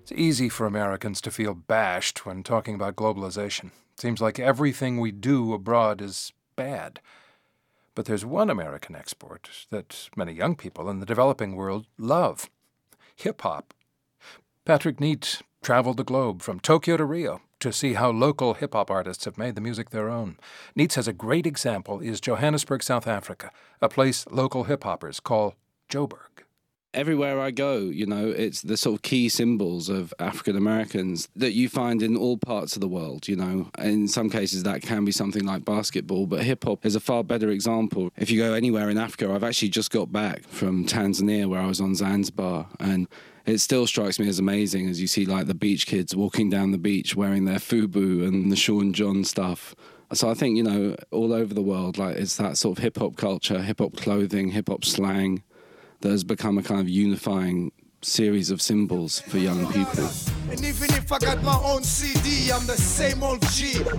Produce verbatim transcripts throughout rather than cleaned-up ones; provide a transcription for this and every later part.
It's easy for Americans to feel bashed when talking about globalization. It seems like everything we do abroad is bad. But there's one American export that many young people in the developing world love: hip-hop. Patrick Neate traveled the globe from Tokyo to Rio to see how local hip-hop artists have made the music their own. Neate says a great example is Johannesburg, South Africa, a place local hip-hoppers call Joburg. Everywhere I go, you know, it's the sort of key symbols of African Americans that you find in all parts of the world, you know. In some cases, that can be something like basketball, but hip-hop is a far better example. If you go anywhere in Africa, I've actually just got back from Tanzania, where I was on Zanzibar, and it still strikes me as amazing as you see, like, the beach kids walking down the beach wearing their FUBU and the Sean John stuff. So I think, you know, all over the world, like, it's that sort of hip-hop culture, hip-hop clothing, hip-hop slang that has become a kind of unifying series of symbols for young people. And even if I got my own C D, I'm the same old G. In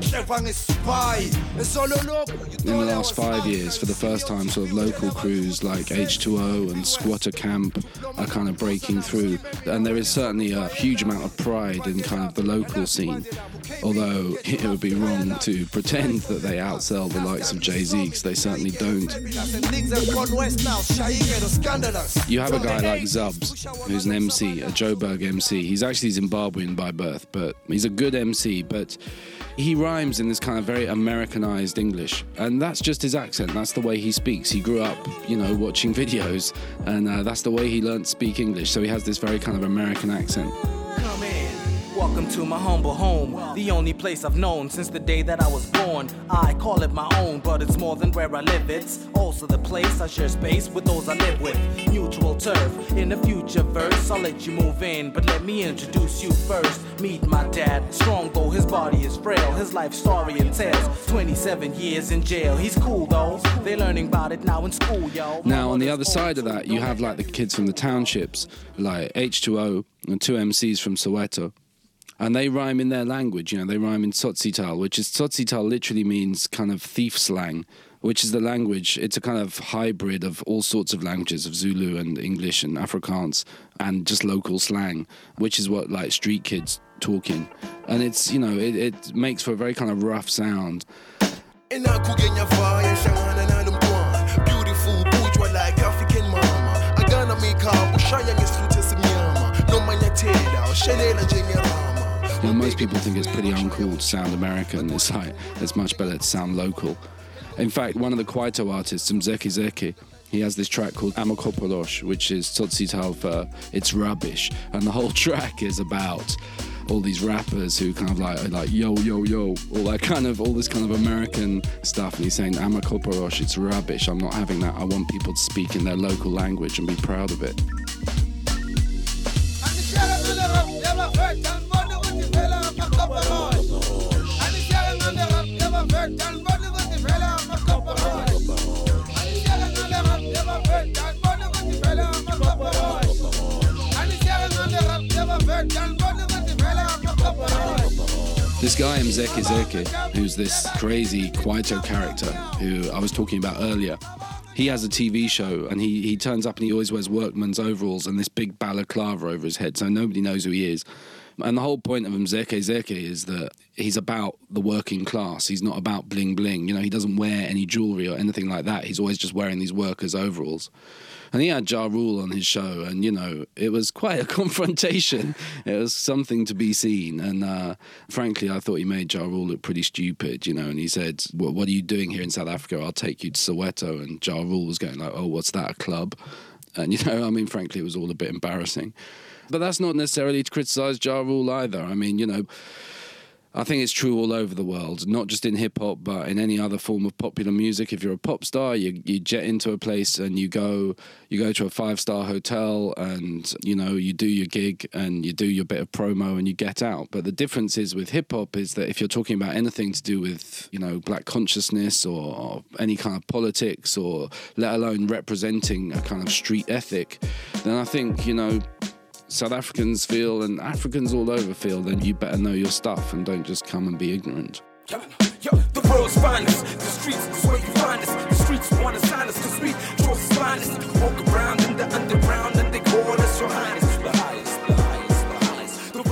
the last five years, for the first time, sort of local crews like H two O and Squatter Camp are kind of breaking through. And there is certainly a huge amount of pride in kind of the local scene. Although it would be wrong to pretend that they outsell the likes of Jay-Z, because they certainly don't. You have a guy like Zubs, who's an M C, a Joburg M C. He's actually Zimbabwean by birth, but he's a good M C, but he rhymes in this kind of very Americanized English, and that's just his accent. That's the way he speaks. He grew up, you know, watching videos, and uh, that's the way he learned to speak English, so he has this very kind of American accent. Come in. Welcome to my humble home, the only place I've known since the day that I was born. I call it my own, but it's more than where I live. It's also the place I share space with those I live with. Mutual turf. In the future verse, I'll let you move in, but let me introduce you first. Meet my dad, strong though his body is frail. His life story entails twenty-seven years in jail. He's cool though, they're learning about it now in school, yo. Now on the other side of that, you have like the kids from the townships, like H two O and two M Cs from Soweto. And they rhyme in their language, you know, they rhyme in Tsotsitaal, which is, Tsotsitaal literally means kind of thief slang, which is the language, it's a kind of hybrid of all sorts of languages, of Zulu and English and Afrikaans, and just local slang, which is what, like, street kids talk in. And it's, you know, it, it makes for a very kind of rough sound. Beautiful bourgeois like African mama. I gonna make her Bushaya no You know, most people think it's pretty uncool to sound American. It's like, it's much better to sound local. In fact, one of the Kwaito artists, Mzeki Zeki, he has this track called Amakopolosh, which is Tsotsitaal for it's rubbish. And the whole track is about all these rappers who kind of like, like yo, yo, yo, all that kind of, all this kind of American stuff. And he's saying, Amakopolosh, it's rubbish. I'm not having that. I want people to speak in their local language and be proud of it. This guy, Mzeki Zeki, who's this crazy Kwaito character who I was talking about earlier, he has a T V show and he, he turns up and he always wears workman's overalls and this big balaclava over his head, so nobody knows who he is. And the whole point of Mzeki Zeki is that he's about the working class. He's not about bling bling. You know, he doesn't wear any jewelry or anything like that. He's always just wearing these workers' overalls. And he had Ja Rule on his show, and, you know, it was quite a confrontation. It was something to be seen. And uh, frankly, I thought he made Ja Rule look pretty stupid, you know, and he said, well, what are you doing here in South Africa? I'll take you to Soweto. And Ja Rule was going like, oh, what's that, a club? And, you know, I mean, frankly, it was all a bit embarrassing. But that's not necessarily to criticise Ja Rule either. I mean, you know, I think it's true all over the world, not just in hip-hop, but in any other form of popular music. If you're a pop star, you, you jet into a place and you go you go to a five-star hotel and, you know, you do your gig and you do your bit of promo and you get out. But the difference is with hip-hop is that if you're talking about anything to do with, you know, black consciousness or, or any kind of politics or let alone representing a kind of street ethic, then I think, you know, South Africans feel, and Africans all over feel, then you better know your stuff and don't just come and be ignorant. Yo, yo, the world's finest, the streets is where you find us. The streets want to sign us, cause we trust finest. Walk around in the underground and they call us your highness. The highest, the highest, the highest. The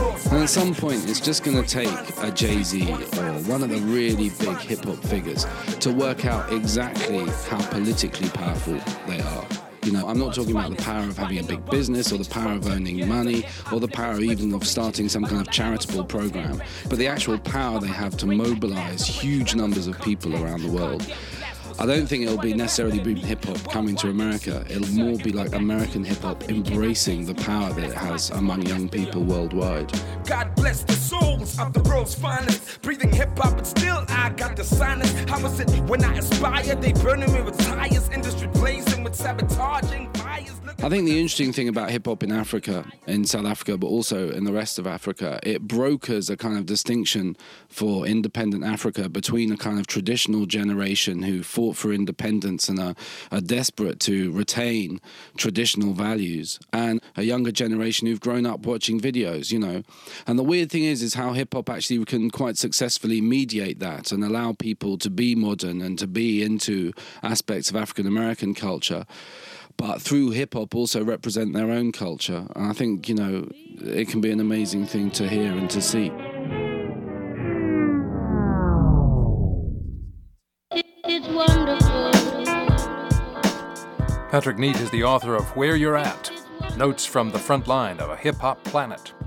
at some point, it's just going to take a Jay-Z or one of the really big hip-hop figures to work out exactly how politically powerful they are. You know, I'm not talking about the power of having a big business or the power of owning money or the power even of starting some kind of charitable program, but the actual power they have to mobilize huge numbers of people around the world. I don't think it'll be necessarily be hip-hop coming to America. It'll more be like American hip-hop embracing the power that it has among young people worldwide. God bless the souls of the world's finest. Breathing hip-hop, but still I got the sinus. How was it when I aspired? They burning me with tires. Industry blazing with sabotaging fires. I think the interesting thing about hip-hop in Africa, in South Africa, but also in the rest of Africa, it brokers a kind of distinction for independent Africa between a kind of traditional generation who fought for independence and are, are desperate to retain traditional values, and a younger generation who've grown up watching videos, you know. And the weird thing is, is how hip-hop actually can quite successfully mediate that and allow people to be modern and to be into aspects of African-American culture, but through hip-hop also represent their own culture. And I think, you know, it can be an amazing thing to hear and to see. It's wonderful. Patrick Neate is the author of Where You're At, Notes from the Front Line of a Hip-Hop Planet.